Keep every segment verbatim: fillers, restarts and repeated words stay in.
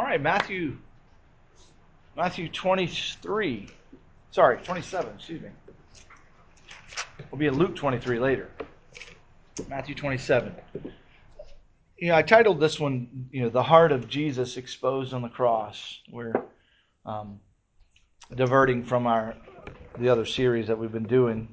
right, Matthew, Matthew twenty-three. Sorry, twenty-seven, excuse me. We'll be at Luke twenty-three later. Matthew twenty-seven. You know, I titled this one, you know, The Heart of Jesus Exposed on the Cross. We're um, diverting from our the other series that we've been doing,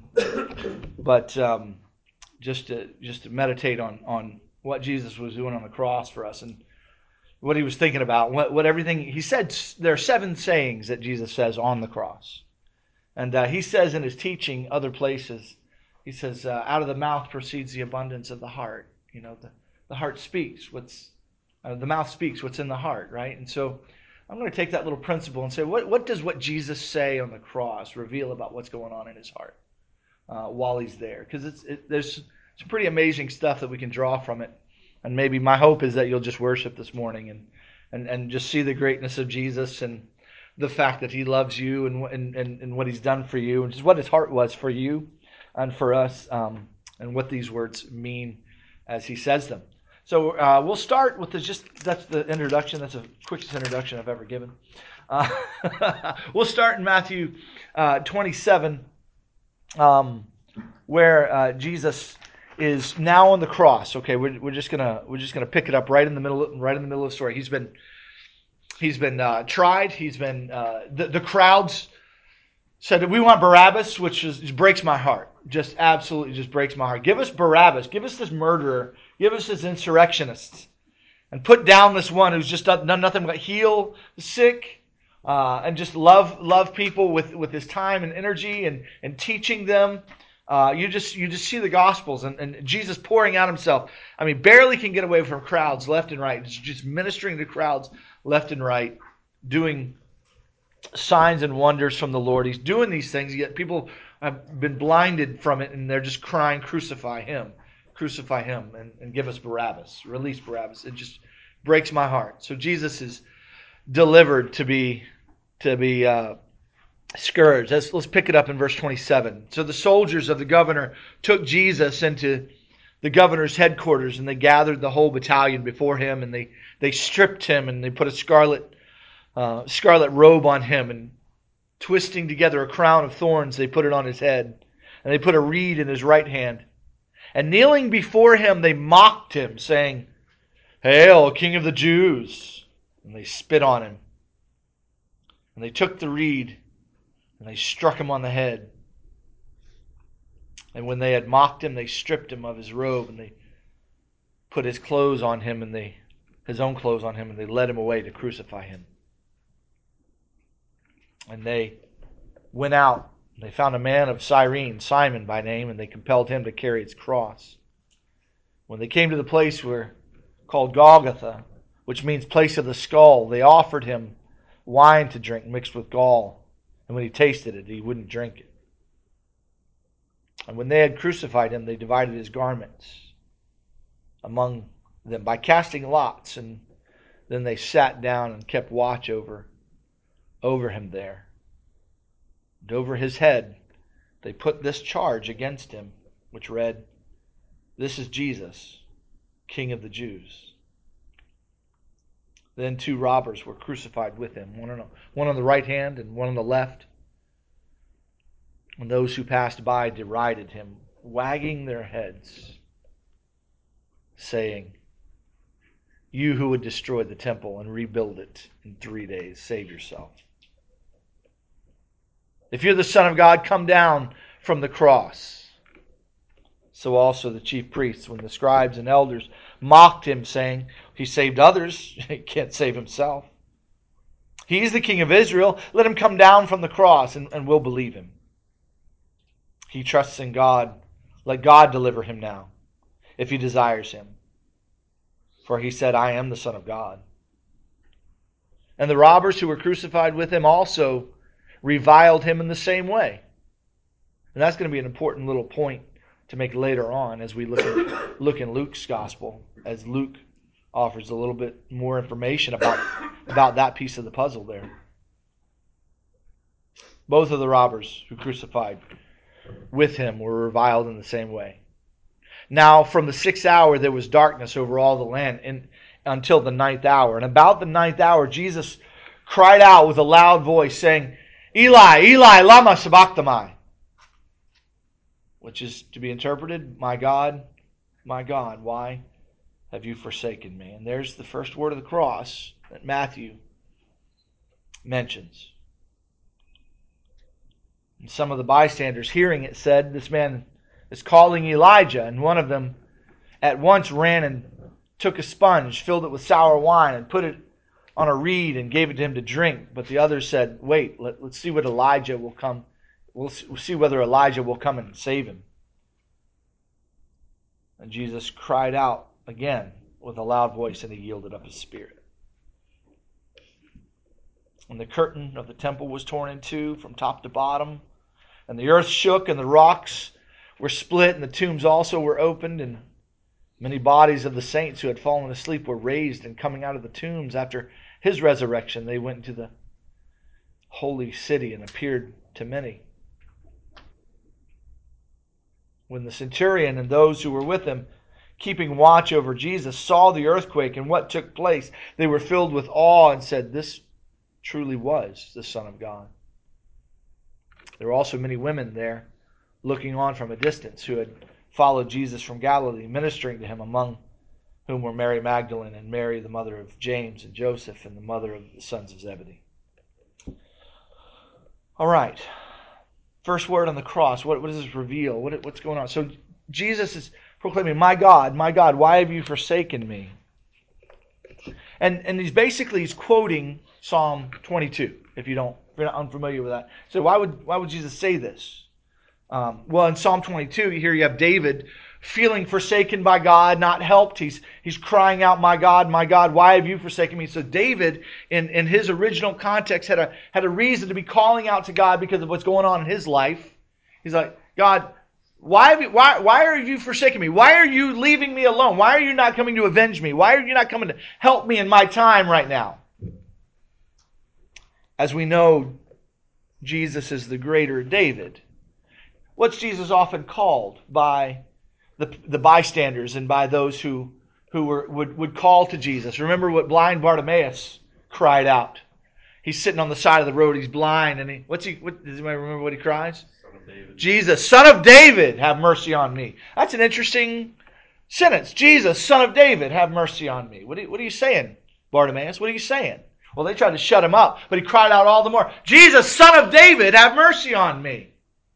but um, just to just to meditate on on what Jesus was doing on the cross for us and what he was thinking about, what what everything he said. There are seven sayings that Jesus says on the cross, and uh, he says in his teaching other places, he says, uh, out of the mouth proceeds the abundance of the heart. You know, the the heart speaks what's uh, the mouth speaks what's in the heart, right? And so I'm going to take that little principle and say, what what does what Jesus say on the cross reveal about what's going on in his heart uh, while he's there? Because it's it, there's some pretty amazing stuff that we can draw from it. And maybe my hope is that you'll just worship this morning and and, and just see the greatness of Jesus and the fact that he loves you and and, and, and what he's done for you and just what his heart was for you and for us, um, and what these words mean as he says them. So uh, we'll start with the, just that's the introduction. That's the quickest introduction I've ever given. Uh, we'll start in Matthew uh, twenty-seven, um, where uh, Jesus is now on the cross. Okay, we're we're just gonna we're just gonna pick it up right in the middle right in the middle of the story. He's been he's been uh, tried. He's been uh, the the crowds said, we want Barabbas, which is, just breaks my heart. Just absolutely just breaks my heart. Give us Barabbas. Give us this murderer. Give us this insurrectionist. And put down this one who's just done nothing but heal the sick uh, and just love love people with, with his time and energy and, and teaching them. Uh, you just you just see the Gospels and, and Jesus pouring out himself. I mean, barely can get away from crowds left and right. Just, just ministering to crowds left and right, doing signs and wonders from the Lord. He's doing these things, yet people have been blinded from it, and they're just crying, crucify him, crucify him, and, and give us Barabbas, release Barabbas. It just breaks my heart. So Jesus is delivered to be to be uh, scourged. Let's, let's pick it up in verse twenty-seven. So the soldiers of the governor took Jesus into the governor's headquarters, and they gathered the whole battalion before him, and they, they stripped him, and they put a scarlet Uh, scarlet robe on him, and twisting together a crown of thorns, they put it on his head, and they put a reed in his right hand. And kneeling before him, they mocked him, saying, "Hail, King of the Jews!" And they spit on him. And they took the reed, and they struck him on the head. And when they had mocked him, they stripped him of his robe, and they put his clothes on him, and they his own clothes on him, and they led him away to crucify him. And they went out. They found a man of Cyrene, Simon by name, and they compelled him to carry its cross. When they came to the place where called Golgotha, which means place of the skull, they offered him wine to drink mixed with gall. And when he tasted it, he wouldn't drink it. And when they had crucified him, they divided his garments among them by casting lots. And then they sat down and kept watch over over him there. And over his head they put this charge against him, which read, "This is Jesus, King of the Jews." Then two robbers were crucified with him, one on, a, one on the right hand and one on the left. And those who passed by derided him, wagging their heads, saying, "You who would destroy the temple and rebuild it in three days, save yourself. If you're the Son of God, come down from the cross." So also the chief priests, when the scribes and elders mocked him, saying, "He saved others, he can't save himself. He's the King of Israel. Let him come down from the cross, and, and we'll believe him. He trusts in God. Let God deliver him now, if he desires him. For he said, I am the Son of God." And the robbers who were crucified with him also reviled him in the same way. And that's going to be an important little point to make later on as we look at, look in Luke's gospel, as Luke offers a little bit more information about, about that piece of the puzzle there. Both of the robbers who crucified with him were reviled in the same way. Now from the sixth hour there was darkness over all the land in, until the ninth hour. And about the ninth hour, Jesus cried out with a loud voice, saying, Eli, Eli, lama sabachthani, which is to be interpreted, my God, my God, why have you forsaken me? And there's the first word of the cross that Matthew mentions. And some of the bystanders hearing it said, this man is calling Elijah. And one of them at once ran and took a sponge, filled it with sour wine, and put it on a reed and gave it to him to drink. But the others said, wait, let, let's see what Elijah will come. We'll see whether Elijah will come and save him. And Jesus cried out again with a loud voice, and he yielded up his spirit. And the curtain of the temple was torn in two from top to bottom, and the earth shook, and the rocks were split, and the tombs also were opened, and many bodies of the saints who had fallen asleep were raised, and coming out of the tombs after his resurrection, they went into the holy city and appeared to many. When the centurion and those who were with him, keeping watch over Jesus, saw the earthquake and what took place, they were filled with awe and said, this truly was the Son of God. There were also many women there, looking on from a distance, who had followed Jesus from Galilee, ministering to him, among whom were Mary Magdalene and Mary, the mother of James and Joseph, and the mother of the sons of Zebedee. All right. First word on the cross. What, what does this reveal? What, what's going on? So Jesus is proclaiming, my God, my God, why have you forsaken me? And and he's basically he's quoting Psalm twenty-two, if you don't, if you're not unfamiliar with that. So why would why would Jesus say this? Um, well, in Psalm twenty-two, here you have David feeling forsaken by God, not helped. He's he's crying out, my God, my God, why have you forsaken me? So David, in, in his original context, had a had a reason to be calling out to God because of what's going on in his life. He's like, God, why have you, why why are you forsaking me? Why are you leaving me alone? Why are you not coming to avenge me? Why are you not coming to help me in my time right now? As we know, Jesus is the greater David. What's Jesus often called by the, the bystanders and by those who, who were, would, would call to Jesus? Remember what blind Bartimaeus cried out. He's sitting on the side of the road. He's blind. And he, what's he, what, does anybody remember what he cries? Son of David. Jesus, Son of David, have mercy on me. That's an interesting sentence. Jesus, Son of David, have mercy on me. What are, what are you saying, Bartimaeus? What are you saying? Well, they tried to shut him up, but he cried out all the more, Jesus, Son of David, have mercy on me.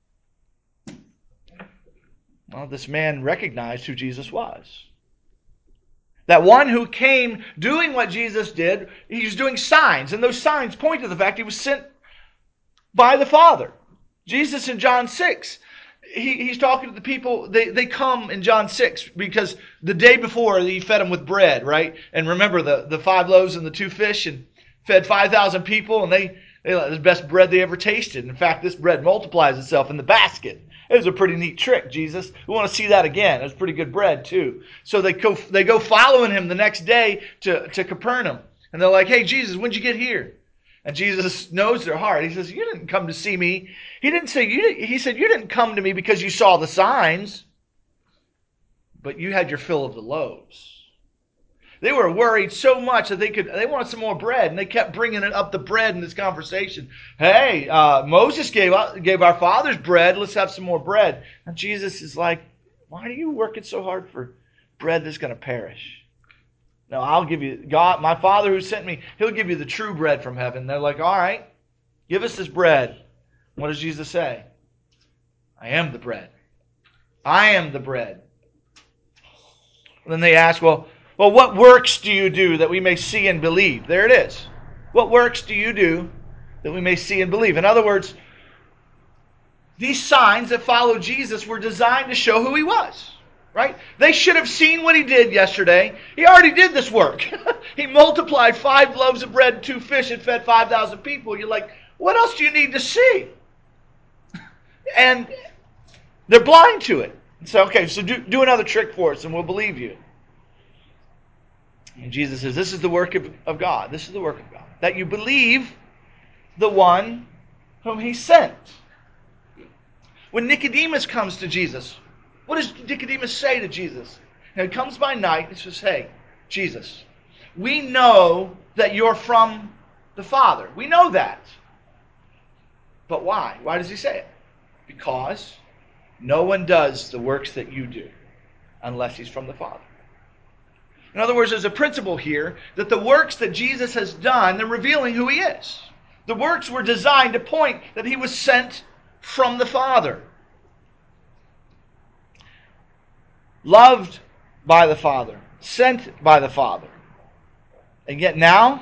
Well, this man recognized who Jesus was. That one who came doing what Jesus did, he was doing signs, and those signs point to the fact he was sent by the Father. Jesus in John six, he, he's talking to the people, they, they come in John six, because the day before he fed them with bread, right? And remember the, the five loaves and the two fish, and fed five thousand people, and they, they it was the best bread they ever tasted. In fact, this bread multiplies itself in the basket. It was a pretty neat trick, Jesus. We want to see that again. It was pretty good bread, too. So they go, they go following him the next day to, to Capernaum. And they're like, hey, Jesus, when'd you get here? And Jesus knows their heart. He says, you didn't come to see me. He didn't say, you didn't, he said, you didn't come to me because you saw the signs, but you had your fill of the loaves. They were worried so much that they could. They wanted some more bread, and they kept bringing it up the bread in this conversation. Hey, uh, Moses gave gave our fathers bread. Let's have some more bread. And Jesus is like, why are you working so hard for bread that's going to perish? No, I'll give you, God, my Father who sent me, he'll give you the true bread from heaven. They're like, all right, give us this bread. What does Jesus say? I am the bread. I am the bread. And then they ask, well, Well, what works do you do that we may see and believe? There it is. What works do you do that we may see and believe? In other words, these signs that follow Jesus were designed to show who he was, right? They should have seen what he did yesterday. He already did this work. He multiplied five loaves of bread and two fish and fed five thousand people. You're like, what else do you need to see? And they're blind to it. So, okay, so do, do another trick for us and we'll believe you. And Jesus says, this is the work of, of God. This is the work of God. That you believe the one whom he sent. When Nicodemus comes to Jesus, what does Nicodemus say to Jesus? And he comes by night and says, hey, Jesus, we know that you're from the Father. We know that. But why? Why does he say it? Because no one does the works that you do unless he's from the Father. In other words, there's a principle here that the works that Jesus has done, they're revealing who he is. The works were designed to point that he was sent from the Father. Loved by the Father. Sent by the Father. And yet now,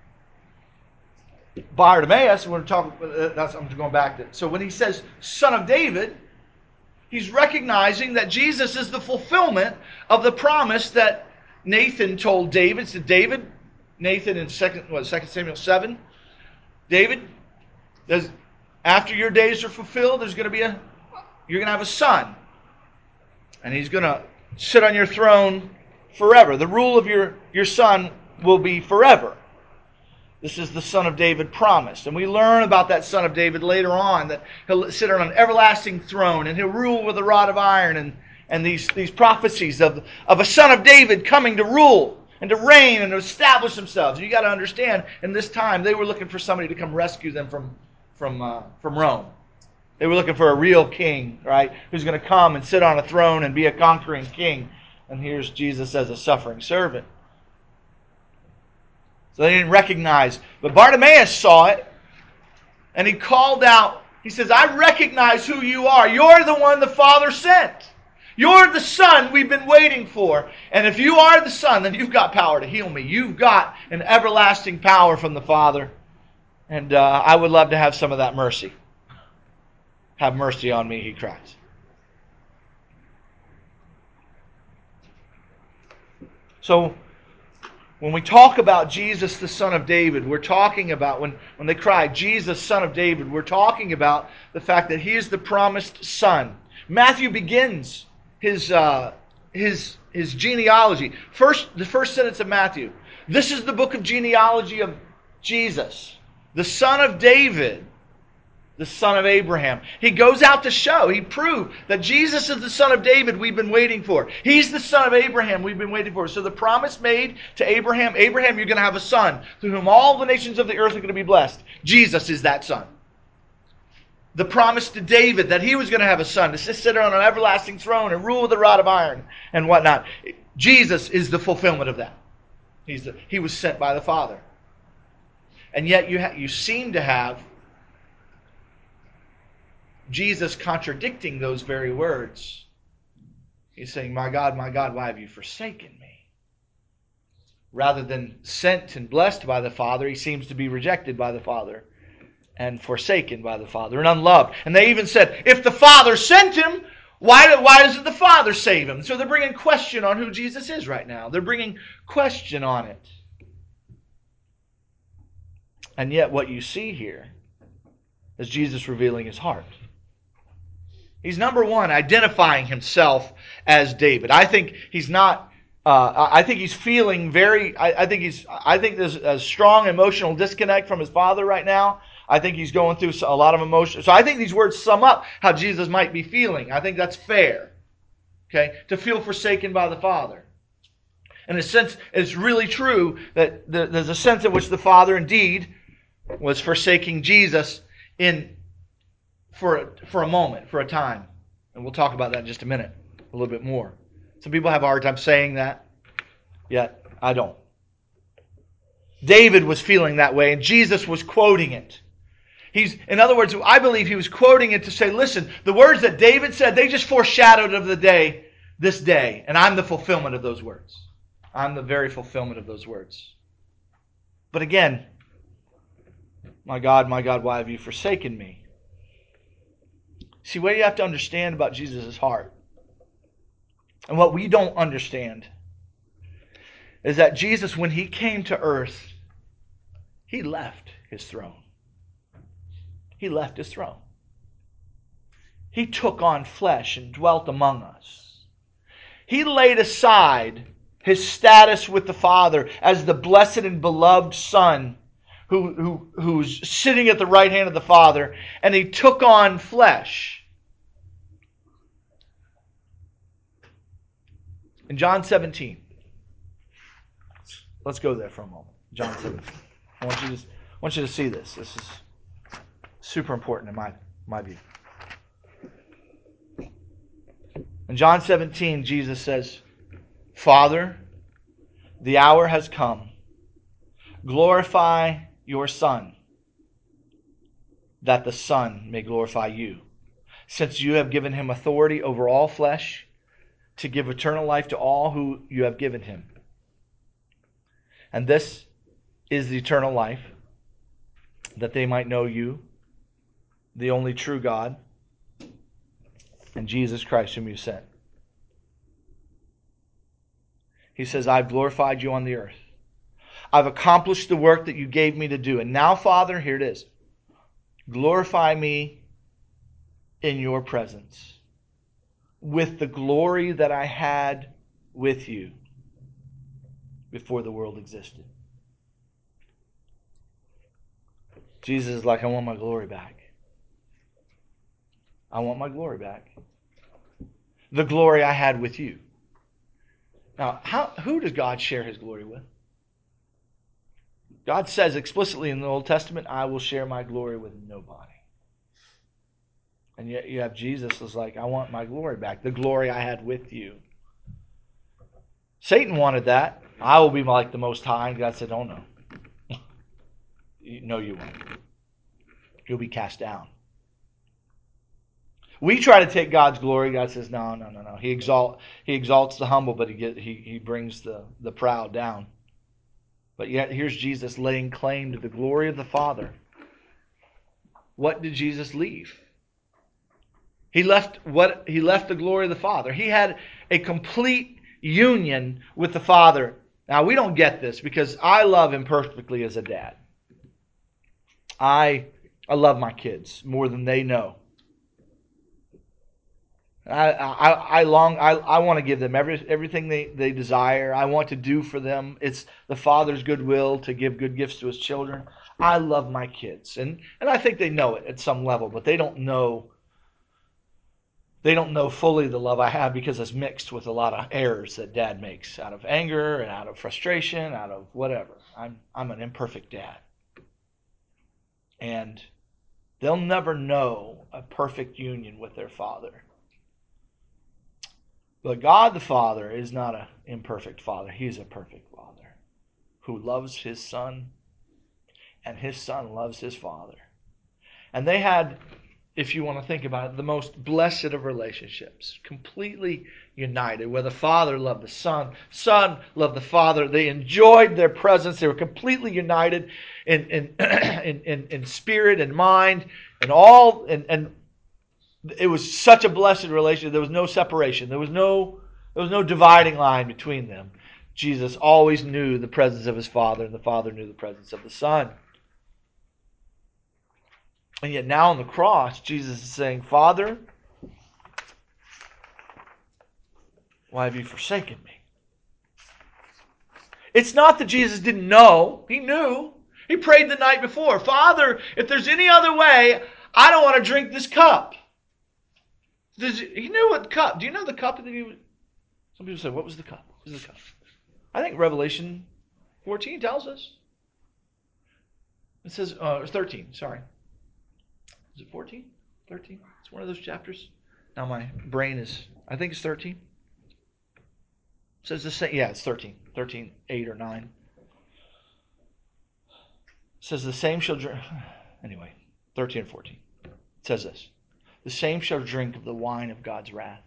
Bartimaeus, we're talking, that's, I'm going back to. So when he says Son of David, he's recognizing that Jesus is the fulfillment of the promise that Nathan told David. So David, Nathan in second, what, Second Samuel seven, David, there's, after your days are fulfilled, there's going to be a, you're going to have a son, and he's going to sit on your throne forever. The rule of your your son will be forever. This is the Son of David promised. And we learn about that Son of David later on, that he'll sit on an everlasting throne and he'll rule with a rod of iron, and, and these, these prophecies of, of a Son of David coming to rule and to reign and to establish themselves. You got to understand, in this time, they were looking for somebody to come rescue them from, from, uh, from Rome. They were looking for a real king, right, who's going to come and sit on a throne and be a conquering king. And here's Jesus as a suffering servant. So they didn't recognize. But Bartimaeus saw it, and he called out. He says, I recognize who you are. You're the one the Father sent. You're the Son we've been waiting for. And if you are the Son, then you've got power to heal me. You've got an everlasting power from the Father. And uh, I would love to have some of that mercy. Have mercy on me, he cries. So, when we talk about Jesus, the Son of David, we're talking about, when, when they cry, Jesus, Son of David, we're talking about the fact that he is the promised Son. Matthew begins his, uh, his, his genealogy. First, the first sentence of Matthew. This is the book of genealogy of Jesus, the Son of David, the son of Abraham. He goes out to show, he proved that Jesus is the Son of David we've been waiting for. He's the son of Abraham we've been waiting for. So the promise made to Abraham, Abraham, you're going to have a son through whom all the nations of the earth are going to be blessed. Jesus is that son. The promise to David that he was going to have a son to sit on an everlasting throne and rule with a rod of iron and whatnot. Jesus is the fulfillment of that. He's the, he was sent by the Father. And yet you, ha- you seem to have Jesus contradicting those very words. He's saying, my God, my God, why have you forsaken me? Rather than sent and blessed by the Father, he seems to be rejected by the Father and forsaken by the Father and unloved. And they even said, if the Father sent him, why, why doesn't the Father save him? So they're bringing question on who Jesus is right now. They're bringing question on it. And yet what you see here is Jesus revealing his heart. He's, number one, identifying himself as David. I think he's not, uh, I think he's feeling very, I, I think he's, I think there's a strong emotional disconnect from his father right now. I think he's going through a lot of emotion. So I think these words sum up how Jesus might be feeling. I think that's fair. Okay? To feel forsaken by the Father. In a sense, it's really true that there's a sense in which the Father indeed was forsaking Jesus in For a, for a moment, for a time. And we'll talk about that in just a minute, a little bit more. Some people have a hard time saying that, yet I don't. David was feeling that way, and Jesus was quoting it. He's, in other words, I believe he was quoting it to say, listen, the words that David said, they just foreshadowed of the day, this day, and I'm the fulfillment of those words. I'm the very fulfillment of those words. But again, my God, my God, why have you forsaken me? See, what you have to understand about Jesus' heart, and what we don't understand, is that Jesus, when he came to earth, he left his throne. He left his throne. He took on flesh and dwelt among us. He laid aside his status with the Father as the blessed and beloved Son who, who, who's sitting at the right hand of the Father, and he took on flesh. In John seventeen, let's go there for a moment. John seventeen. I want you to, I want you to see this. This is super important in my, my view. In John seventeen, Jesus says, Father, the hour has come. Glorify your Son, that the Son may glorify you, since you have given him authority over all flesh, to give eternal life to all who you have given him. And this is the eternal life, that they might know you, the only true God, and Jesus Christ whom you sent. He says, I've glorified you on the earth. I've accomplished the work that you gave me to do. And now, Father, here it is. Glorify me in your presence with the glory that I had with you before the world existed. Jesus is like, I want my glory back. I want my glory back. The glory I had with you. Now, how, who does God share his glory with? God says explicitly in the Old Testament, I will share my glory with nobody. And yet you have Jesus who's like, I want my glory back. The glory I had with you. Satan wanted that. I will be like the Most High. And God said, oh no. No, you won't. You'll be cast down. We try to take God's glory. God says, no, no, no, no. He exalt, he exalts the humble, but he get, he, he brings the, the proud down. But yet here's Jesus laying claim to the glory of the Father. What did Jesus leave? He left what he left the glory of the Father. He had a complete union with the Father. Now we don't get this because I love him perfectly as a dad. I I love my kids more than they know. I I, I long I, I want to give them every everything they, they desire. I want to do for them. It's the Father's goodwill to give good gifts to his children. I love my kids. And, and I think they know it at some level, but they don't know they don't know fully the love I have because it's mixed with a lot of errors that dad makes out of anger and out of frustration, out of whatever. I'm I'm an imperfect dad. And they'll never know a perfect union with their Father. But God the Father is not an imperfect Father. He's a perfect Father who loves his Son, and his Son loves his Father. And they had, if you want to think about it, the most blessed of relationships, completely united, where the Father loved the Son, Son loved the Father. They enjoyed their presence. They were completely united in in in, in, in spirit and mind, and all and and. It was such a blessed relationship. There was no separation. There was no, there was no dividing line between them. Jesus always knew the presence of his Father, and the Father knew the presence of the Son. And yet now on the cross, Jesus is saying, Father, why have you forsaken me? It's not that Jesus didn't know. He knew. He prayed the night before. Father, if there's any other way, I don't want to drink this cup. Does, he knew what cup. Do you know the cup that he was? Some people say, what was the cup? What was the cup? I think Revelation fourteen tells us. It says, uh, thirteen, sorry. Is it fourteen? thirteen? It's one of those chapters. Now my brain is, I think it's thirteen. It says the same, yeah, it's thirteen. thirteen, eight or nine. It says the same shall drink, anyway, thirteen and fourteen. It says this. The same shall drink of the wine of God's wrath.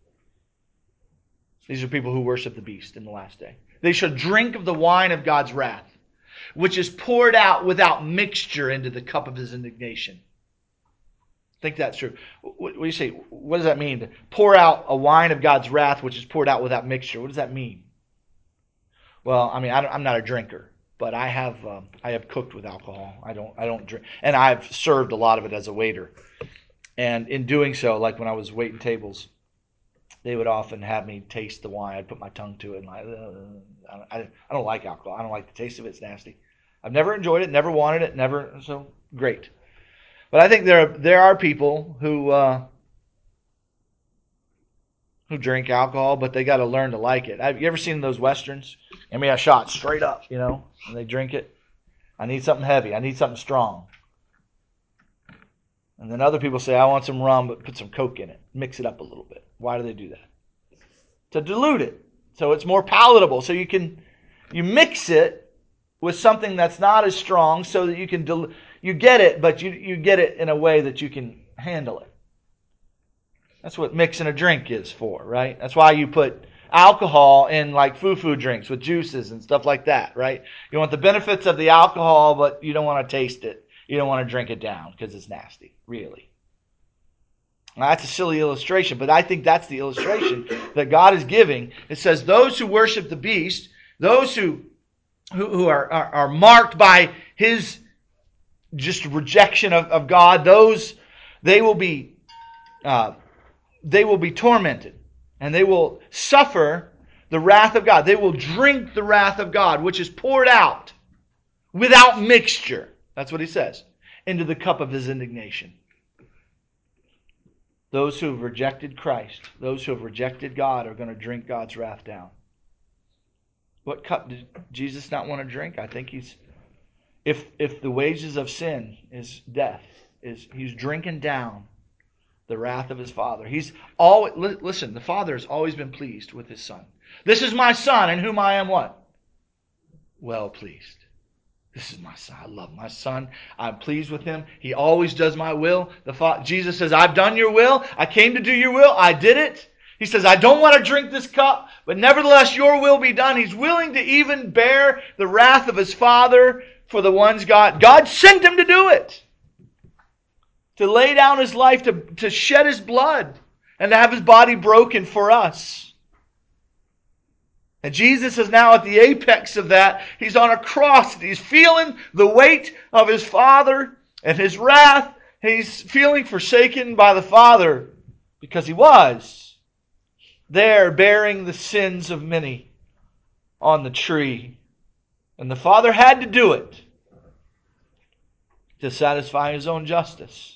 These are people who worship the beast in the last day. They shall drink of the wine of God's wrath, which is poured out without mixture into the cup of his indignation. I think that's true. What do you say? What does that mean? To pour out a wine of God's wrath, which is poured out without mixture. What does that mean? Well, I mean, I I'm not a drinker, but I have um, I have cooked with alcohol. I don't I don't drink, and I've served a lot of it as a waiter. And in doing so, like when I was waiting tables, they would often have me taste the wine. I'd put my tongue to it, and like, uh, I, I don't like alcohol. I don't like the taste of it. It's nasty. I've never enjoyed it, never wanted it, never. So great. But I think there are, there are people who uh, who drink alcohol, but they got to learn to like it. Have you ever seen those Westerns? Give me a shot straight up, you know, and they drink it. I need something heavy. I need something strong. And then other people say, I want some rum, but put some Coke in it. Mix it up a little bit. Why do they do that? To dilute it, so it's more palatable. So you can you mix it with something that's not as strong, so that you can dil- you get it, but you you get it in a way that you can handle it. That's what mixing a drink is for, right? That's why you put alcohol in like foo-foo drinks with juices and stuff like that, right? You want the benefits of the alcohol, but you don't want to taste it. You don't want to drink it down because it's nasty, really. Now, that's a silly illustration, but I think that's the illustration that God is giving. It says those who worship the beast, those who who, who are, are, are marked by his just rejection of, of God, those, they will be uh, they will be tormented, and they will suffer the wrath of God. They will drink the wrath of God, which is poured out without mixture. That's what he says. Into the cup of his indignation. Those who have rejected Christ, those who have rejected God, are going to drink God's wrath down. What cup did Jesus not want to drink? I think he's, if if the wages of sin is death, is he's drinking down the wrath of his Father. He's always, listen, the Father has always been pleased with his Son. This is my Son in whom I am what? Well pleased. This is my Son. I love my Son. I'm pleased with him. He always does my will. The Fa- Jesus says, I've done your will. I came to do your will. I did it. He says, I don't want to drink this cup, but nevertheless your will be done. He's willing to even bear the wrath of his Father for the ones God. God sent him to do it. To lay down his life, to, to shed his blood, and to have his body broken for us. And Jesus is now at the apex of that. He's on a cross. He's feeling the weight of his Father and his wrath. He's feeling forsaken by the Father because he was there bearing the sins of many on the tree. And the Father had to do it to satisfy his own justice.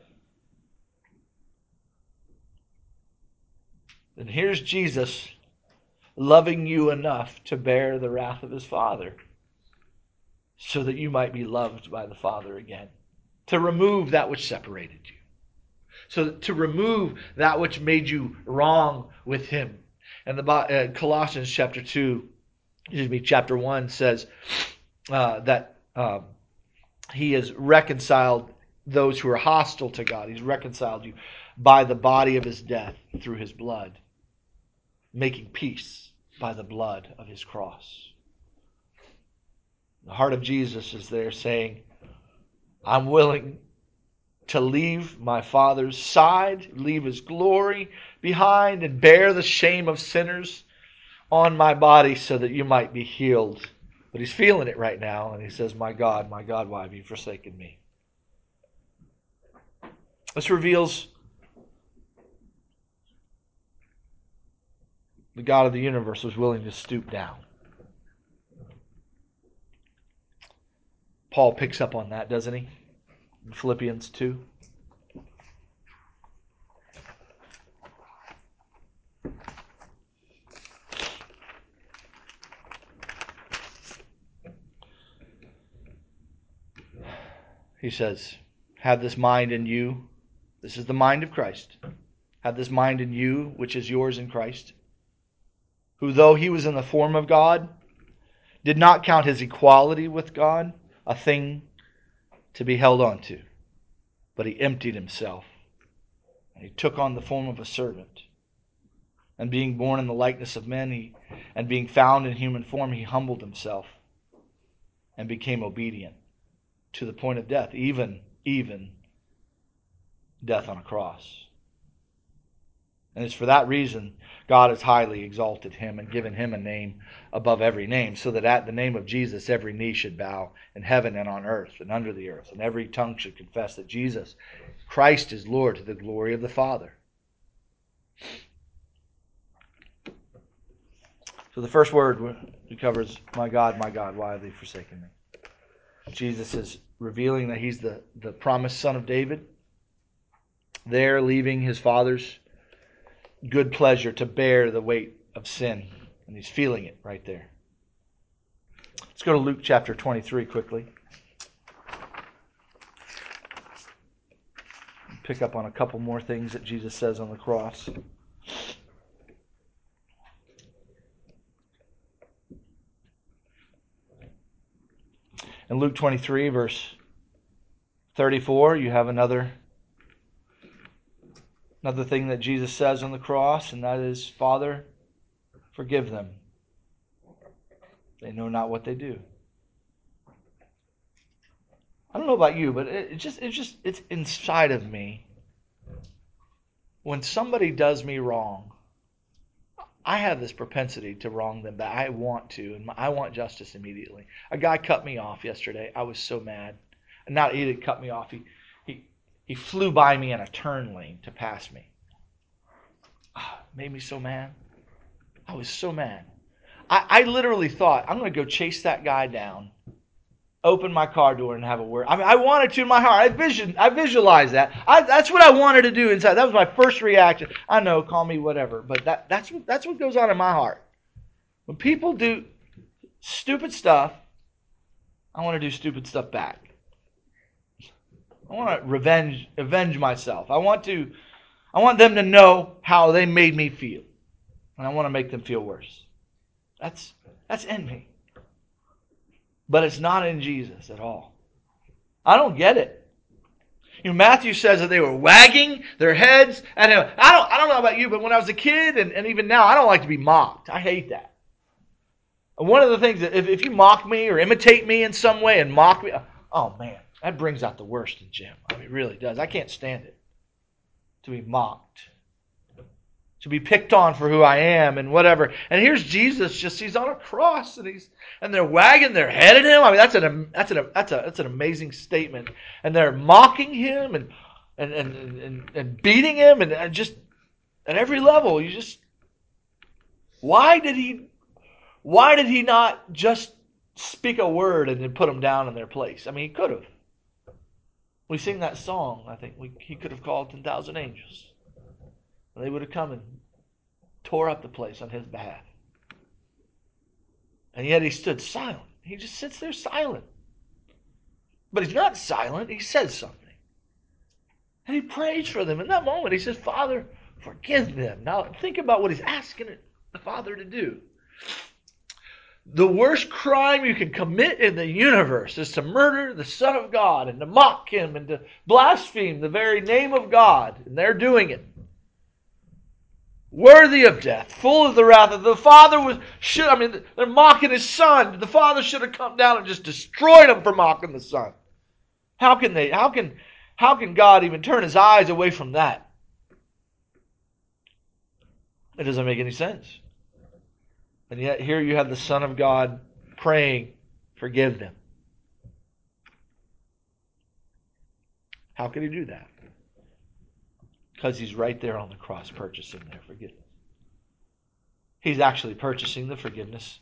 And here's Jesus loving you enough to bear the wrath of his Father so that you might be loved by the Father again. To remove that which separated you. So to remove that which made you wrong with him. And the uh, Colossians chapter two, excuse me, chapter one says uh, that uh, he has reconciled those who are hostile to God. He's reconciled you by the body of his death through his blood. Making peace by the blood of his cross. The heart of Jesus is there saying, I'm willing to leave my Father's side, leave his glory behind, and bear the shame of sinners on my body so that you might be healed. But he's feeling it right now, and he says, my God, my God, why have you forsaken me? This reveals the God of the universe was willing to stoop down. Paul picks up on that, doesn't he? In Philippians two. He says, have this mind in you. This is the mind of Christ. Have this mind in you, which is yours in Christ, who though he was in the form of God, did not count his equality with God a thing to be held on to, but he emptied himself, and he took on the form of a servant. And being born in the likeness of men, he, and being found in human form, he humbled himself and became obedient to the point of death, even, even death on a cross. And it's for that reason God has highly exalted him and given him a name above every name, so that at the name of Jesus every knee should bow in heaven and on earth and under the earth, and every tongue should confess that Jesus Christ is Lord, to the glory of the Father. So the first word covers, my God, my God, why have you forsaken me? Jesus is revealing that he's the, the promised son of David, there leaving his father's good pleasure to bear the weight of sin. And he's feeling it right there. Let's go to Luke chapter twenty-three quickly. Pick up on a couple more things that Jesus says on the cross. In Luke twenty-three, verse thirty-four, you have another, another thing that Jesus says on the cross, and that is, Father, forgive them. They know not what they do. I don't know about you, but it just it just it's inside of me. When somebody does me wrong, I have this propensity to wrong them that I want to, and I want justice immediately. A guy cut me off yesterday. I was so mad. And not he didn't cut me off. He he he flew by me in a turn lane to pass me. Oh, made me so mad. I was so mad. I, I literally thought, I'm going to go chase that guy down, open my car door and have a word. I mean, I wanted to in my heart. I vision, I visualized that. I, that's what I wanted to do inside. That was my first reaction. I know, call me whatever, but that, that's what that's what goes on in my heart. When people do stupid stuff, I want to do stupid stuff back. I want to revenge, avenge myself. I want to, I want them to know how they made me feel, and I want to make them feel worse. That's that's in me. But it's not in Jesus at all. I don't get it. You know, Matthew says that they were wagging their heads at him. I don't I don't know about you, but when I was a kid and, and even now, I don't like to be mocked. I hate that. And one of the things that if, if you mock me or imitate me in some way and mock me, oh man, that brings out the worst in Jim. I mean, it really does. I can't stand it. To be mocked. To be picked on for who I am and whatever. And here's Jesus, just he's on a cross and he's and they're wagging their head at him. I mean, that's an that's an that's a that's an amazing statement. And they're mocking him and and and and, and beating him and, and just at every level. You just why did he why did he not just speak a word and then put them down in their place? I mean, he could have. We sing that song. I think we, he could have called ten thousand angels. They would have come and tore up the place on his behalf. And yet he stood silent. He just sits there silent. But he's not silent. He says something. And he prays for them. In that moment, he says, Father, forgive them. Now, think about what he's asking the Father to do. The worst crime you can commit in the universe is to murder the Son of God and to mock him and to blaspheme the very name of God. And they're doing it. Worthy of death, full of the wrath of the Father was should I mean they're mocking his Son. The Father should have come down and just destroyed him for mocking the Son. How can they how can how can God even turn his eyes away from that? It doesn't make any sense. And yet here you have the Son of God praying, forgive them. How can he do that? Because he's right there on the cross purchasing their forgiveness. He's actually purchasing the forgiveness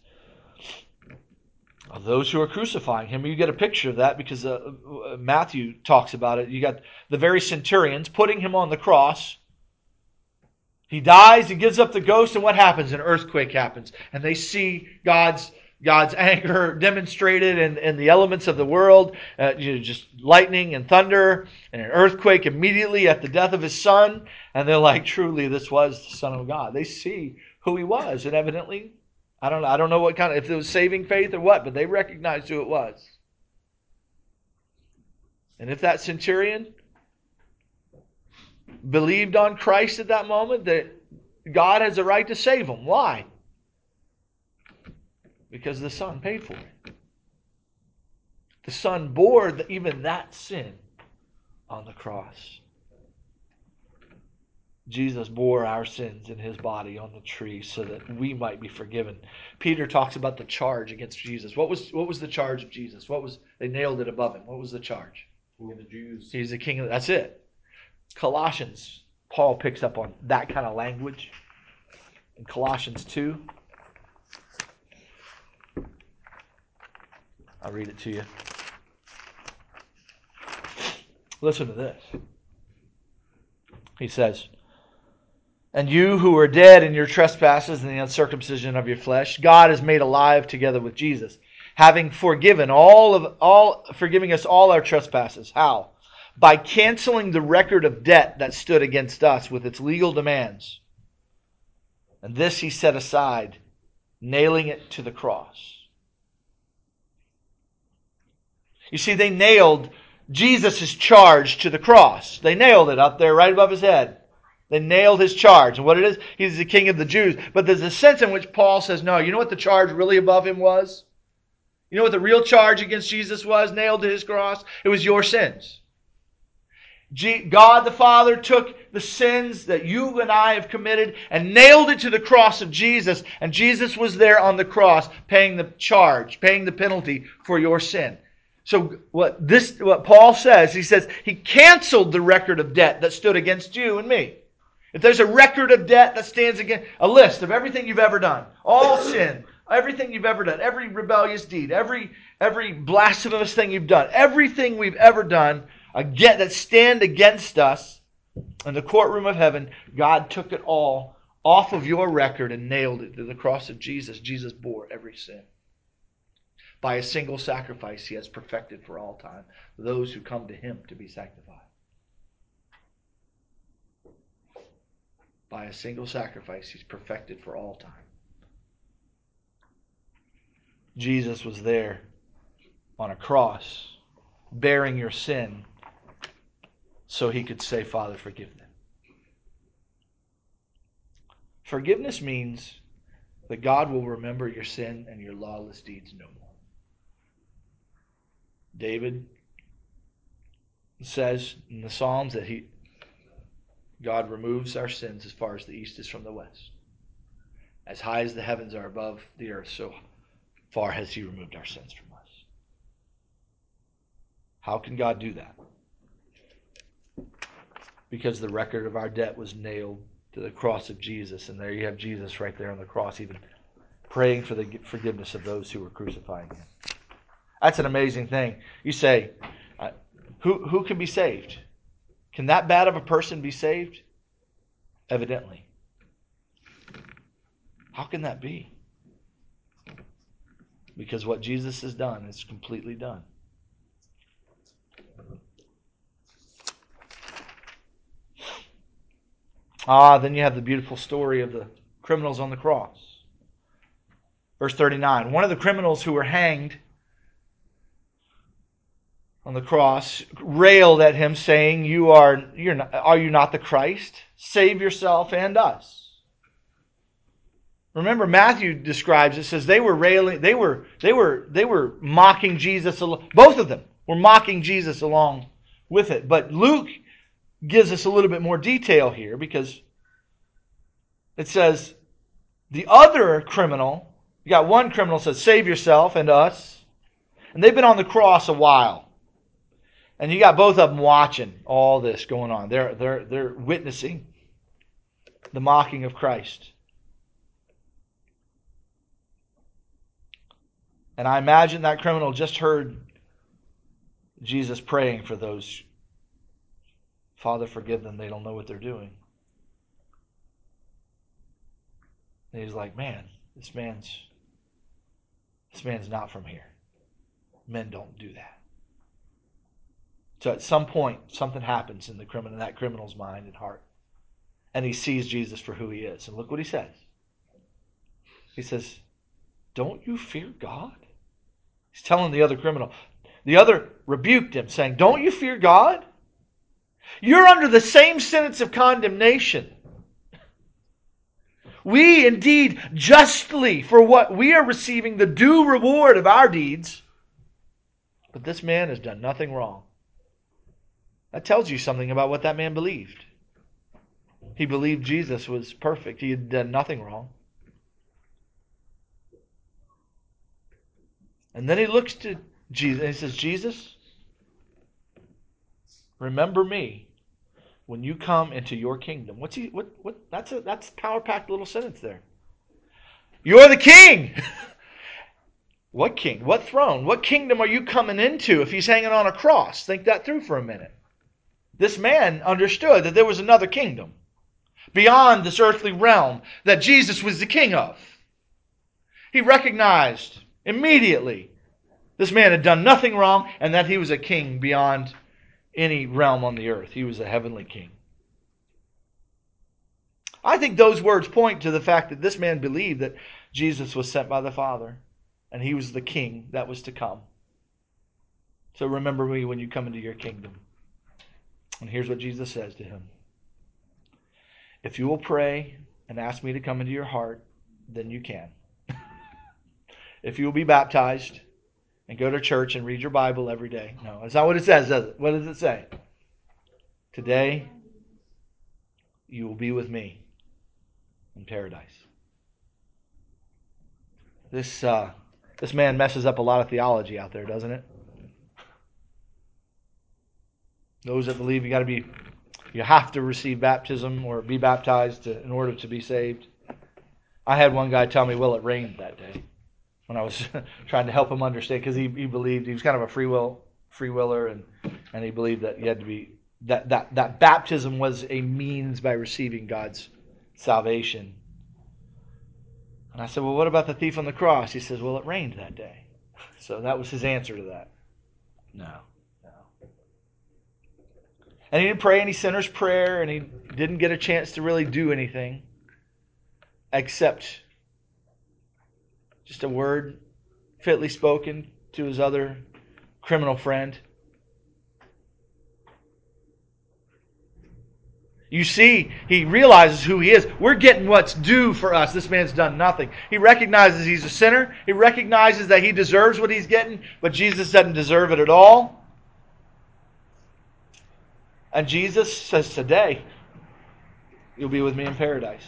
of those who are crucifying him. You get a picture of that because uh, Matthew talks about it. You got the very centurions putting him on the cross. He dies, he gives up the ghost, and what happens? An earthquake happens. And they see God's God's anger demonstrated in, in the elements of the world, uh, you know, just lightning and thunder and an earthquake immediately at the death of his Son. And they're like, truly, this was the Son of God. They see who he was, and evidently, I don't, I don't know what kind of, if it was saving faith or what, but they recognized who it was. And if that centurion believed on Christ at that moment, that God has a right to save him. Why? Because the Son paid for it. The Son bore even that sin on the cross. Jesus bore our sins in his body on the tree so that we might be forgiven. Peter talks about the charge against Jesus. What was what was the charge of Jesus? What was they nailed it above him? What was the charge? King of the Jews. He's the king of that's it. Colossians, Paul picks up on that kind of language. In Colossians two. I'll read it to you. Listen to this. He says, And you who were dead in your trespasses and the uncircumcision of your flesh, God has made alive together with Jesus, having forgiven all of all forgiving us all our trespasses. How? By canceling the record of debt that stood against us with its legal demands. And this he set aside, nailing it to the cross. You see, they nailed Jesus' charge to the cross. They nailed it up there right above his head. They nailed his charge. And what it is, he's the king of the Jews. But there's a sense in which Paul says, no, you know what the charge really above him was? You know what the real charge against Jesus was, nailed to his cross? It was your sins. God the Father took the sins that you and I have committed and nailed it to the cross of Jesus. And Jesus was there on the cross paying the charge, paying the penalty for your sin. So what this, what Paul says, he says he canceled the record of debt that stood against you and me. If there's a record of debt that stands against, a list of everything you've ever done, all sin, everything you've ever done, every rebellious deed, every every blasphemous thing you've done, everything we've ever done again that stand against us in the courtroom of heaven, God took it all off of your record and nailed it to the cross of Jesus. Jesus bore every sin. By a single sacrifice, he has perfected for all time those who come to him to be sanctified. By a single sacrifice, he's perfected for all time. Jesus was there on a cross, bearing your sin, so he could say, Father, forgive them. Forgiveness means that God will remember your sin and your lawless deeds no more. David says in the Psalms that he, God removes our sins as far as the east is from the west. As high as the heavens are above the earth, so far has he removed our sins from us. How can God do that? Because the record of our debt was nailed to the cross of Jesus. And there you have Jesus right there on the cross, even praying for the forgiveness of those who were crucifying him. That's an amazing thing. You say, uh, who, who can be saved? Can that bad of a person be saved? Evidently. How can that be? Because what Jesus has done is completely done. Ah, then you have the beautiful story of the criminals on the cross. Verse thirty-nine. One of the criminals who were hanged on the cross railed at him, saying, "You are, you're not, are you not the Christ? Save yourself and us." Remember, Matthew describes it, says they were railing, they were, they were, they were mocking Jesus. Both of them were mocking Jesus along with it. But Luke gives us a little bit more detail here, because it says the other criminal, you got one criminal says, "Save yourself and us," and they've been on the cross a while. And you got both of them watching all this going on. They're, they're, they're witnessing the mocking of Christ. And I imagine that criminal just heard Jesus praying for those. Father, forgive them. They don't know what they're doing. And he's like, man, this man's, this man's not from here. Men don't do that. So at some point, something happens in the criminal, in that criminal's mind and heart. And he sees Jesus for who he is. And look what he says. He says, "Don't you fear God?" He's telling the other criminal. The other rebuked him, saying, "Don't you fear God? You're under the same sentence of condemnation. We indeed justly, for what we are receiving the due reward of our deeds. But this man has done nothing wrong." That tells you something about what that man believed. He believed Jesus was perfect. He had done nothing wrong. And then he looks to Jesus and he says, "Jesus, remember me when you come into your kingdom." What's he? What? What? That's a that's a power-packed little sentence there. You're the king. What king? What throne? What kingdom are you coming into if he's hanging on a cross? Think that through for a minute. This man understood that there was another kingdom. beyond this earthly realm that Jesus was the king of. He recognized immediately this man had done nothing wrong and that he was a king beyond any realm on the earth. He was a heavenly king. I think those words point to the fact that this man believed that Jesus was sent by the Father and he was the king that was to come. So remember me when you come into your kingdom. And here's what Jesus says to him. If you will pray and ask me to come into your heart, then you can. If you will be baptized and go to church and read your Bible every day. No, that's not what it says, does it? What does it say? Today, you will be with me in paradise. This uh, this man messes up a lot of theology out there, doesn't it? Those that believe you got to be, you have to receive baptism or be baptized to, in order to be saved. I had one guy tell me, well, it rained that day when I was trying to help him understand, because he, he believed he was kind of a free will free willer, and and he believed that you had to be that that that baptism was a means by receiving God's salvation. And I said, well, what about the thief on the cross? He says, well, it rained that day. So that was his answer to that. No, no. And he didn't pray any sinner's prayer, and he didn't get a chance to really do anything except just a word fitly spoken to his other criminal friend. You see, he realizes who he is. We're getting what's due for us. This man's done nothing. He recognizes he's a sinner. He recognizes that he deserves what he's getting, but Jesus doesn't deserve it at all. And Jesus says, today, you'll be with me in paradise.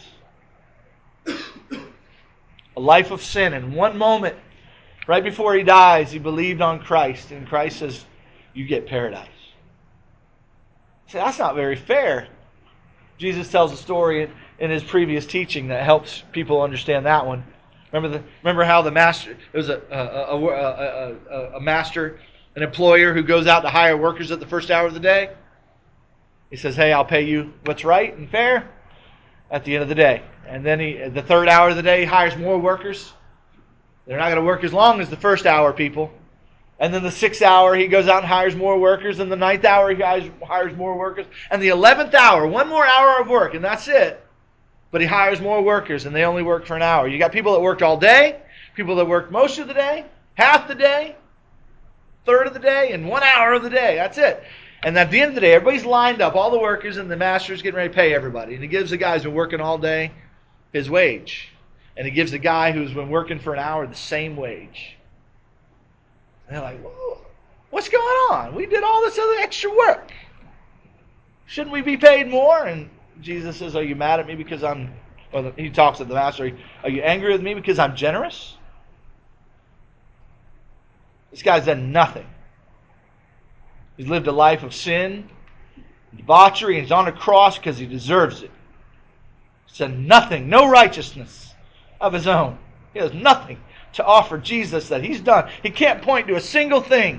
A life of sin. In one moment, right before he dies, he believed on Christ. And Christ says, you get paradise. See, that's not very fair. Jesus tells a story in his previous teaching that helps people understand that one. Remember the remember how the master, it was a a, a, a, a, a master, an employer who goes out to hire workers at the first hour of the day. He says, hey, I'll pay you what's right and fair at the end of the day. And then he, at the third hour of the day, he hires more workers. They're not going to work as long as the first hour people. And then the sixth hour, he goes out and hires more workers. And the ninth hour, he hires more workers. And the eleventh hour, one more hour of work, and that's it. But he hires more workers, and they only work for an hour. You got people that worked all day, people that worked most of the day, half the day, third of the day, and one hour of the day. That's it. And at the end of the day, everybody's lined up, all the workers, and the master's getting ready to pay everybody. And he gives the guy who's been working all day his wage. And he gives the guy who's been working for an hour the same wage. And they're like, whoa, what's going on? We did all this other extra work. Shouldn't we be paid more? And Jesus says, are you mad at me because I'm, or he talks to the master, are you angry with me because I'm generous? This guy's done nothing. He's lived a life of sin, debauchery, and he's on a cross because he deserves it. He's done nothing, no righteousness of his own. He has nothing to offer Jesus that he's done. He can't point to a single thing.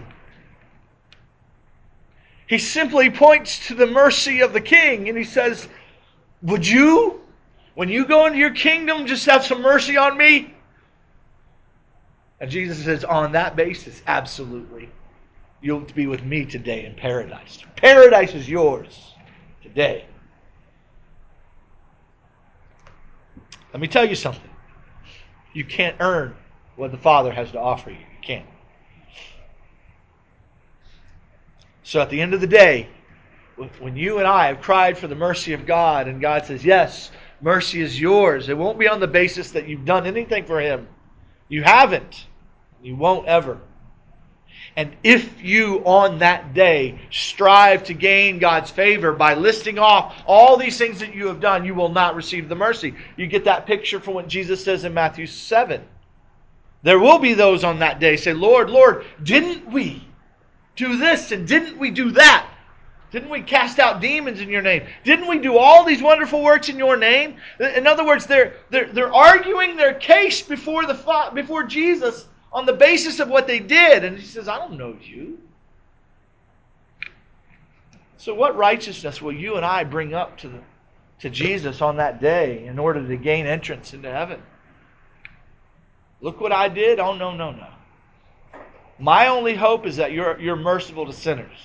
He simply points to the mercy of the King, and he says, would you, when you go into your kingdom, just have some mercy on me? And Jesus says, on that basis, absolutely. You'll be with me today in paradise. Paradise is yours today. Let me tell you something. You can't earn what the Father has to offer you. You can't. So at the end of the day, when you and I have cried for the mercy of God, and God says, yes, mercy is yours, it won't be on the basis that you've done anything for Him. You haven't. You won't ever. And if you on that day strive to gain God's favor by listing off all these things that you have done, you will not receive the mercy. You get that picture from what Jesus says in Matthew seven. There will be those on that day say, Lord, Lord, didn't we do this and didn't we do that? Didn't we cast out demons in your name? Didn't we do all these wonderful works in your name? In other words, they're they're, they're arguing their case before the before Jesus on the basis of what they did. And he says, I don't know you. So what righteousness will you and I bring up to the to Jesus on that day in order to gain entrance into heaven. Look what I did. Oh, no, no, no. My only hope is that you're, you're merciful to sinners.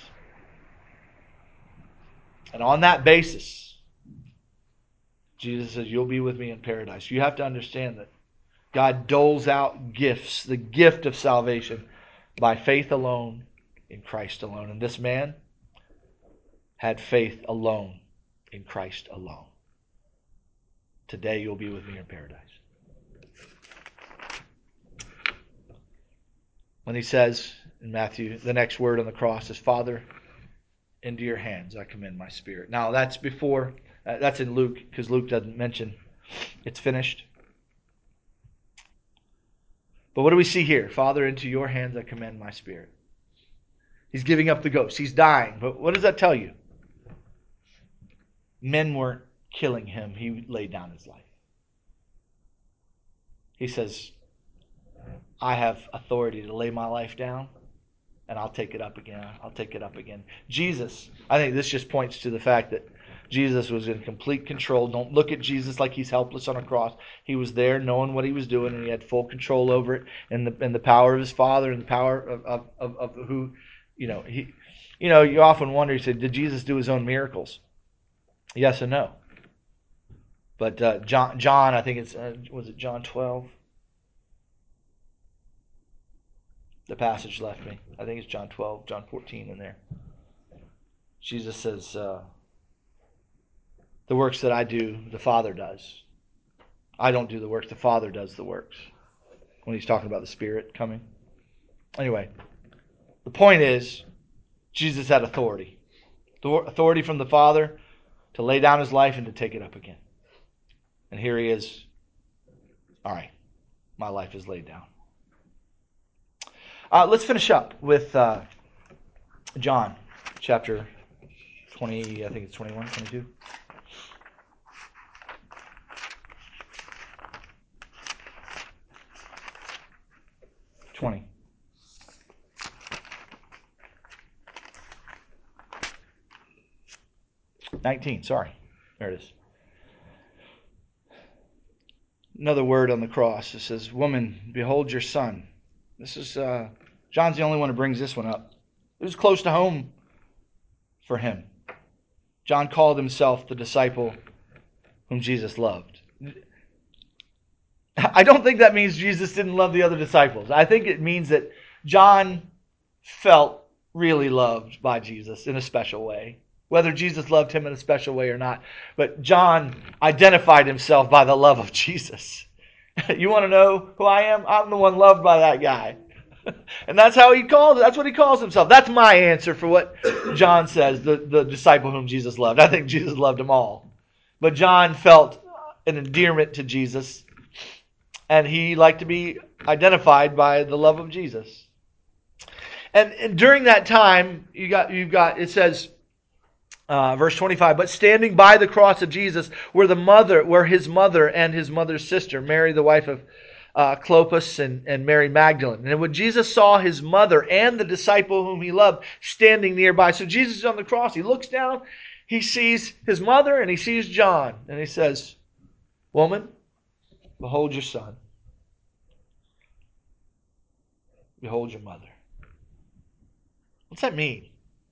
And on that basis, Jesus says, you'll be with me in paradise. You have to understand that God doles out gifts, the gift of salvation, by faith alone, in Christ alone. And this man had faith alone in Christ alone. Today you'll be with me in paradise. When he says in Matthew, the next word on the cross is, Father, into your hands I commend my spirit. Now that's before, uh, that's in Luke, because Luke doesn't mention it's finished. But what do we see here? Father, into your hands I commend my spirit. He's giving up the ghost. He's dying. But what does that tell you? Men weren't killing him. He laid down his life. He says, I have authority to lay my life down, and I'll take it up again. I'll take it up again. Jesus, I think this just points to the fact that Jesus was in complete control. Don't look at Jesus like he's helpless on a cross. He was there knowing what he was doing, and he had full control over it, and the and the power of his Father and the power of, of, of, of who, you know, he, you know, you often wonder, you say, did Jesus do his own miracles? Yes and no. But uh, John, John, I think it's, uh, was it John twelve? The passage left me. I think it's John twelve, John fourteen in there. Jesus says, uh, the works that I do, the Father does. I don't do the works, the Father does the works. When he's talking about the Spirit coming. Anyway, the point is, Jesus had authority. Authority from the Father to lay down his life and to take it up again. And here he is. All right, my life is laid down. Uh, let's finish up with uh, John chapter twenty, I think it's twenty-one, twenty-two. twenty. nineteen, sorry. There it is. Another word on the cross. It says, woman, behold your son. This is, uh, John's the only one who brings this one up. It was close to home for him. John called himself the disciple whom Jesus loved. I don't think that means Jesus didn't love the other disciples. I think it means that John felt really loved by Jesus in a special way. Whether Jesus loved him in a special way or not. But John identified himself by the love of Jesus. You want to know who I am? I'm the one loved by that guy. And that's how he calls, that's what he calls himself. That's my answer for what John says, the, the disciple whom Jesus loved. I think Jesus loved them all. But John felt an endearment to Jesus. And he liked to be identified by the love of Jesus. And, and during that time, you got, you've got, it says, Uh, verse twenty-five, but standing by the cross of Jesus were the mother, were his mother and his mother's sister, Mary, the wife of uh, Clopas, and, and Mary Magdalene. And when Jesus saw his mother and the disciple whom he loved standing nearby, so Jesus is on the cross, he looks down, he sees his mother and he sees John, and he says, woman, behold your son. Behold your mother. What's that mean?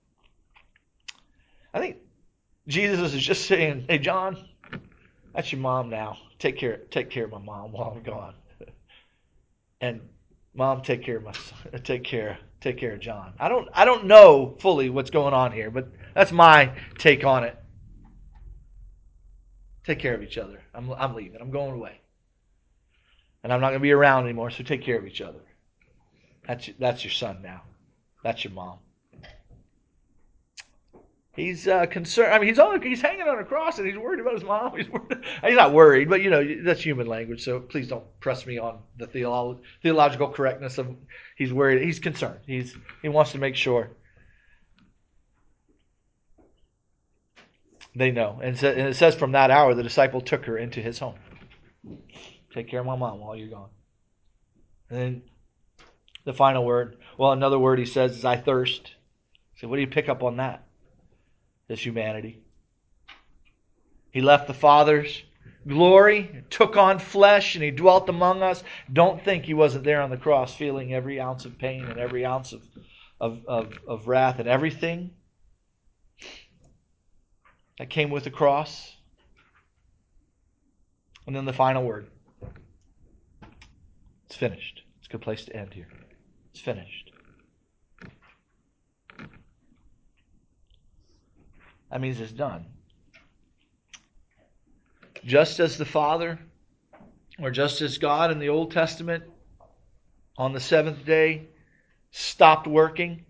I think Jesus is just saying, hey, John, that's your mom now. Take care, take care of my mom while I'm gone. And mom, take care of my son. Take care, take care of John. I don't, I don't know fully what's going on here, but that's my take on it. Take care of each other. I'm, I'm leaving. I'm going away, and I'm not going to be around anymore. So take care of each other. That's that's your son now. That's your mom. He's uh, concerned. I mean, he's on. He's hanging on a cross, and he's worried about his mom. He's worried. He's not worried, but you know that's human language. So please don't press me on the theolo- theological correctness of. He's worried. He's concerned. He's he wants to make sure they know. And, so, and it says, from that hour, the disciple took her into his home. Take care of my mom while you're gone. And then the final word. Well, another word he says is, "I thirst." So what do you pick up on that? This humanity. He left the Father's glory, took on flesh, and he dwelt among us. Don't think he wasn't there on the cross feeling every ounce of pain and every ounce of, of, of, of wrath and everything that came with the cross. And then the final word. It's finished. It's a good place to end here. It's finished. That means it's done. Just as the Father, or just as God in the Old Testament on the seventh day stopped working,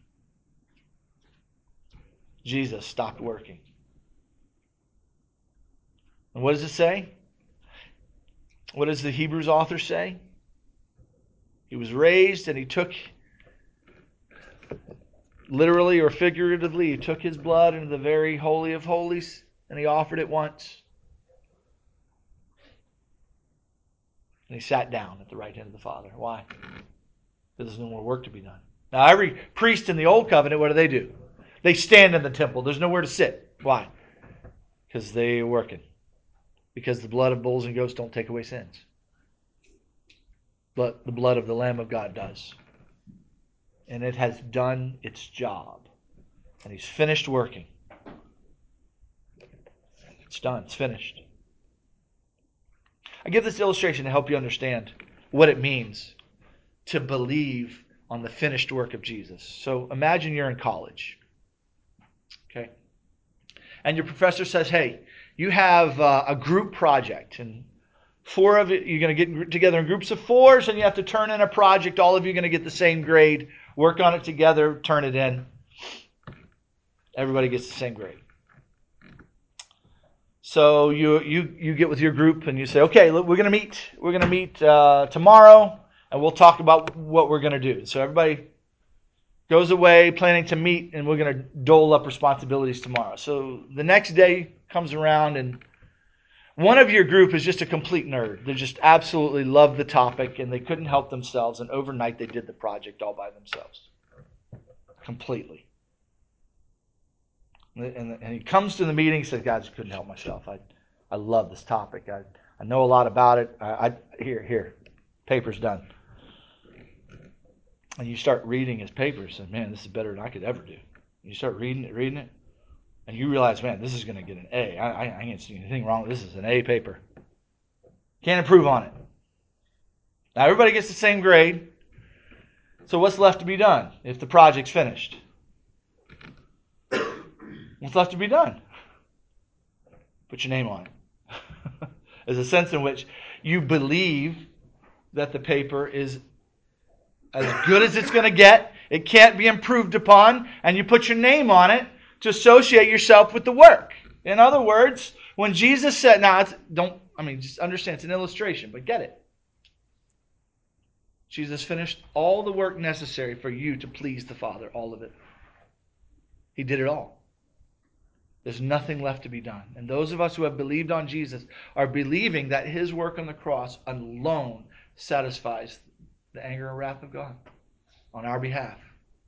Jesus stopped working. And what does it say? What does the Hebrews author say? He was raised and he took, literally or figuratively, he took his blood into the very holy of holies and he offered it once. And he sat down at the right hand of the Father. Why? Because there's no more work to be done. Now, every priest in the Old Covenant, what do they do? They stand in the temple. There's nowhere to sit. Why? Because they're working. Because the blood of bulls and goats don't take away sins. But the blood of the Lamb of God does. And it has done its job. And he's finished working. It's done. It's finished. I give this illustration to help you understand what it means to believe on the finished work of Jesus. So imagine you're in college. Okay? And your professor says, hey, you have uh, a group project. And four of it, you're going to get together in groups of fours and you have to turn in a project. All of you are going to get the same grade. Work on it together. Turn it in. Everybody gets the same grade. So you you you get with your group and you say, okay, look, we're going to meet. We're going to meet uh, tomorrow, and we'll talk about what we're going to do. So everybody goes away planning to meet, and we're going to dole up responsibilities tomorrow. So the next day comes around, and one of your group is just a complete nerd. They just absolutely love the topic, and they couldn't help themselves. And overnight, they did the project all by themselves, completely. And, and he comes to the meeting and says, guys, I couldn't help myself. I I love this topic. I, I know a lot about it. I, I Here, here, paper's done. And you start reading his papers, and man, this is better than I could ever do. And you start reading it, reading it, and you realize, man, this is going to get an A. I, I, I can't see anything wrong. This is an A paper. Can't improve on it. Now, everybody gets the same grade. So what's left to be done if the project's finished? What's left to be done? Put your name on it. There's a sense in which you believe that the paper is as good as it's going to get. It can't be improved upon. And you put your name on it to associate yourself with the work. In other words, when Jesus said, now, it's, don't, I mean, just understand, it's an illustration, but get it. Jesus finished all the work necessary for you to please the Father, all of it. He did it all. There's nothing left to be done. And those of us who have believed on Jesus are believing that his work on the cross alone satisfies the anger and wrath of God on our behalf.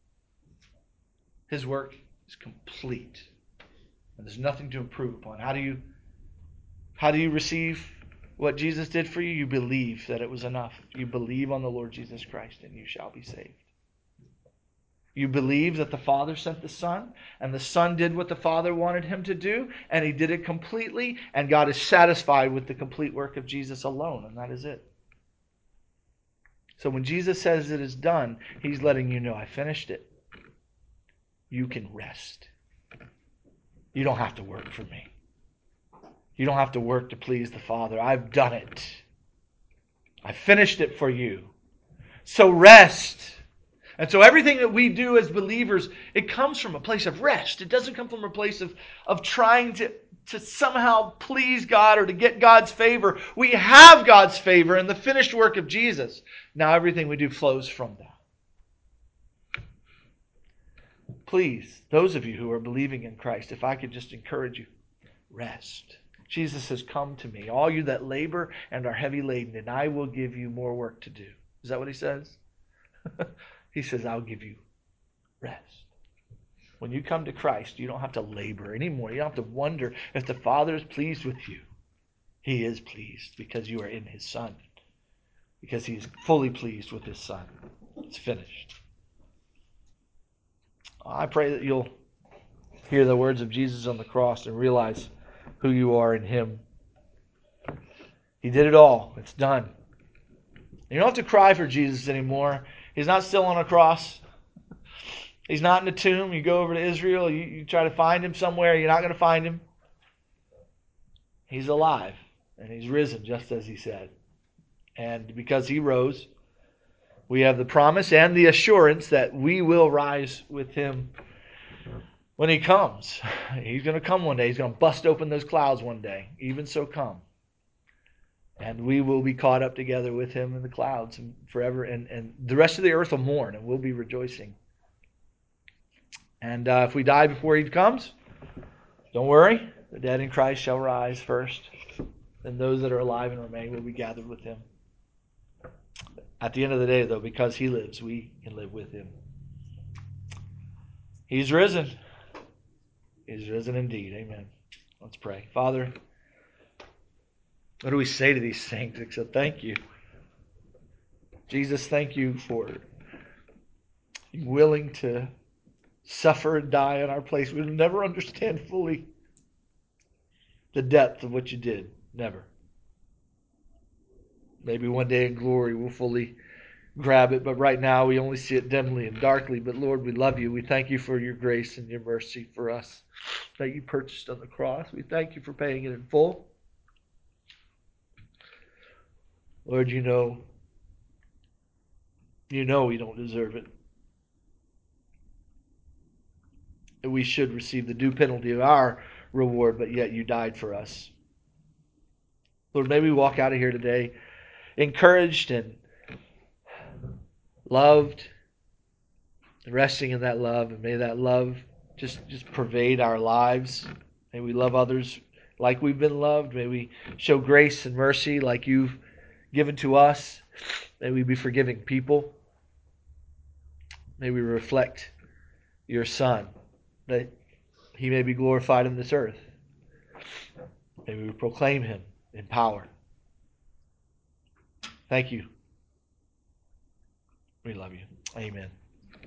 His work is complete. And there's nothing to improve upon. How do you, how do you receive what Jesus did for you? You believe that it was enough. You believe on the Lord Jesus Christ and you shall be saved. You believe that the Father sent the Son, and the Son did what the Father wanted him to do, and he did it completely, and God is satisfied with the complete work of Jesus alone, and that is it. So when Jesus says it is done, he's letting you know, I finished it. You can rest. You don't have to work for me. You don't have to work to please the Father. I've done it. I finished it for you. So rest. And so everything that we do as believers, it comes from a place of rest. It doesn't come from a place of, of trying to, to somehow please God or to get God's favor. We have God's favor in the finished work of Jesus. Now everything we do flows from that. Please, those of you who are believing in Christ, if I could just encourage you, rest. Jesus says, come to me, all you that labor and are heavy laden, and I will give you more work to do. Is that what he says? He says, I'll give you rest. When you come to Christ, you don't have to labor anymore. You don't have to wonder if the Father is pleased with you. He is pleased because you are in His Son. Because He is fully pleased with His Son. It's finished. I pray that you'll hear the words of Jesus on the cross and realize who you are in Him. He did it all. It's done. You don't have to cry for Jesus anymore. He's not still on a cross. He's not in the tomb. You go over to Israel, you, you try to find Him somewhere, you're not going to find Him. He's alive, and He's risen, just as He said. And because He rose, we have the promise and the assurance that we will rise with Him when He comes. He's going to come one day. He's going to bust open those clouds one day. Even so come. And we will be caught up together with Him in the clouds and forever. And, and the rest of the earth will mourn, and we'll be rejoicing. And uh, if we die before He comes, don't worry. The dead in Christ shall rise first. Then those that are alive and remain will be gathered with Him. At the end of the day, though, because He lives, we can live with Him. He's risen. He's risen indeed. Amen. Let's pray. Father, what do we say to these things except thank You? Jesus, thank You for being willing to suffer and die in our place. We'll never understand fully the depth of what You did. Never. Maybe one day in glory we'll fully grab it, but right now we only see it dimly and darkly. But Lord, we love You. We thank You for Your grace and Your mercy for us that You purchased on the cross. We thank You for paying it in full. Lord, You know, You know we don't deserve it. That we should receive the due penalty of our reward, but yet You died for us. Lord, may we walk out of here today encouraged and loved, and resting in that love, and may that love just, just pervade our lives. May we love others like we've been loved. May we show grace and mercy like You've given to us. May we be forgiving people. May we reflect Your Son, that He may be glorified in this earth. May we proclaim Him in power. Thank You. We love You. Amen.